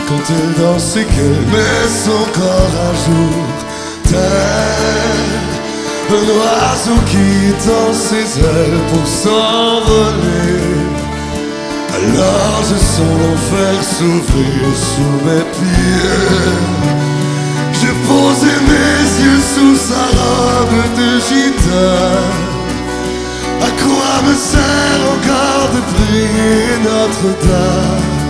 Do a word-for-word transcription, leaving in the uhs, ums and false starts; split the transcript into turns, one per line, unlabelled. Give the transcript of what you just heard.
quand elle danse et qu'elle met son corps à jour. Tel un oiseau qui tend ses ailes pour s'envoler. Alors je sens l'enfer s'ouvrir sous mes pieds. J'ai posé mes yeux sous sa robe de gitane. À quoi me sert encore de prier Notre-Dame?